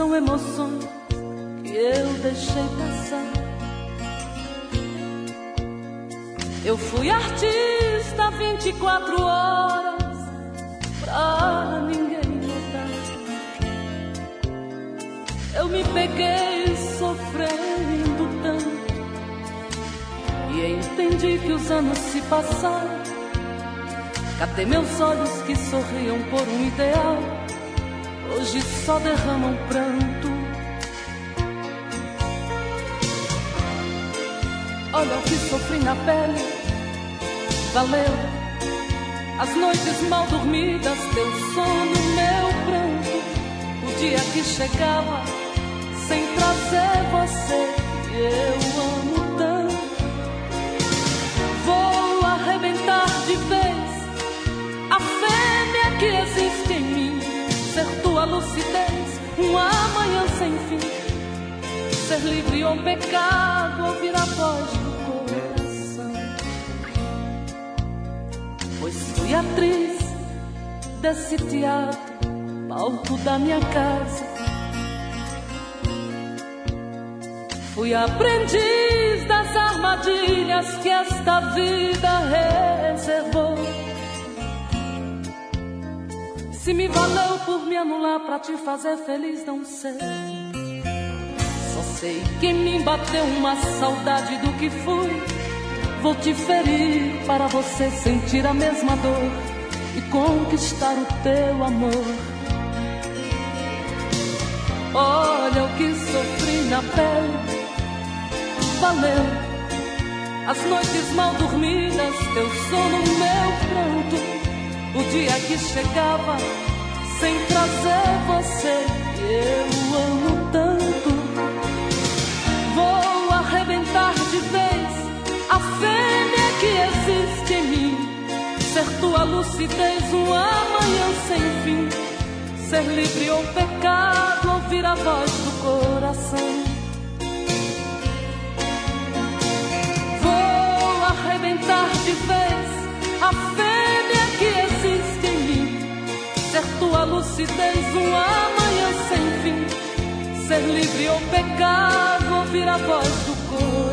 São emoções que eu deixei passar. Eu fui artista 24 horas pra ninguém notar. Eu me peguei sofrendo tanto e entendi que os anos se passaram. Cadê meus olhos que sorriam por um ideal? Hoje só derramam pranto. Olha o que sofri na pele, valeu. As noites mal dormidas, teu sono, meu pranto. O dia que chegava sem trazer você, que eu amo tanto. Vou arrebentar de vez a fêmea que existe em mim. Ser tua lucidez, um amanhã sem fim. Ser livre ou pecado, ouvir a voz do coração. Pois fui atriz desse teatro, palco da minha casa. Fui aprendiz das armadilhas que esta vida reservou. Se me valeu por me anular pra te fazer feliz, não sei. Só sei que me bateu uma saudade do que fui. Vou te ferir para você sentir a mesma dor e conquistar o teu amor. Olha o que sofri na pele, valeu. As noites mal dormidas, teu sono, meu pranto. O dia que chegava sem trazer você, que eu amo tanto. Vou arrebentar de vez a fêmea que existe em mim. Ser tua lucidez, um amanhã sem fim. Ser livre ou pecado, ouvir a voz do coração. Vou arrebentar de vez a fêmea que existe em mim. Ser tua lucidez, um amanhã sem fim. Ser livre ou pecado, ouvir a voz do coração.